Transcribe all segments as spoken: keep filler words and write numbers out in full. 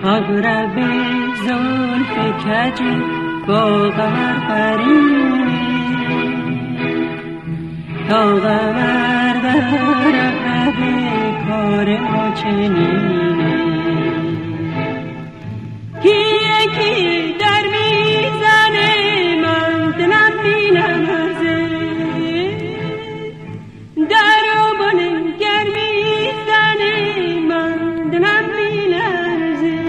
مغرب زلف کج با قمر قرینه تا قمر در عقب کار ما چنینه کیه کی در میزنه من دلم بی نمازه در و بلنگر میزنه من دلم بی نمازه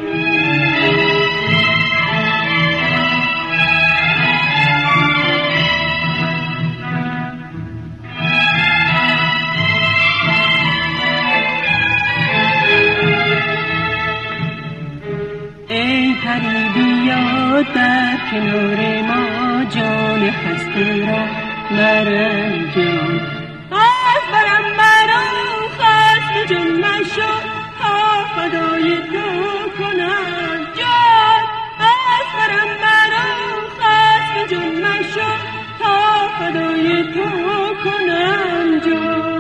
ای پری بیا در کنار ما جان هستی را مرنجان از برم برام خست جان مشو تا فدای تو کنم جان از برم برام خست جان مشو تا فدای تو کنم جان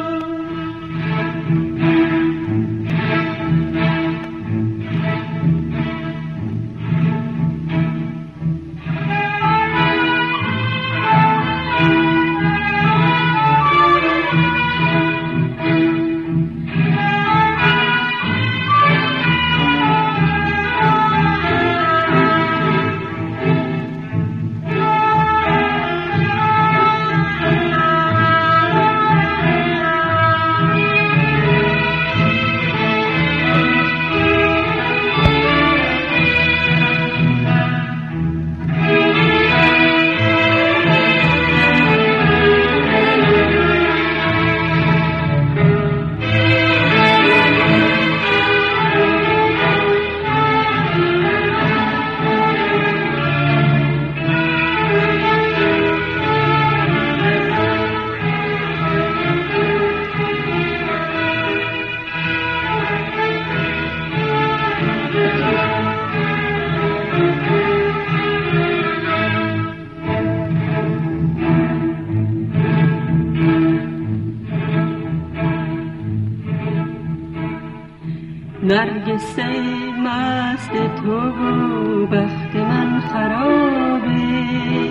نرگس مست تو و بخت من خرابه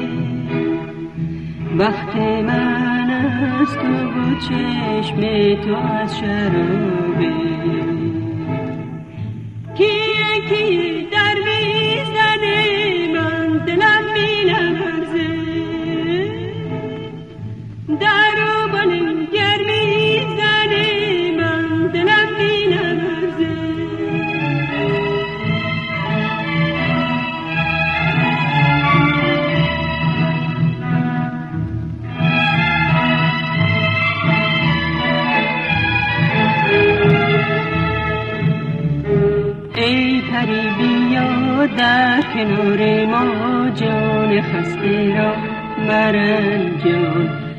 بخت من از تو و چشم تو از شرابه کیه کیه در میزنه من دلم بی لرزه در و بلنگر میزنه من دلم بی لرزه ای پری بیا در کنار ما جان خسته را مرنجان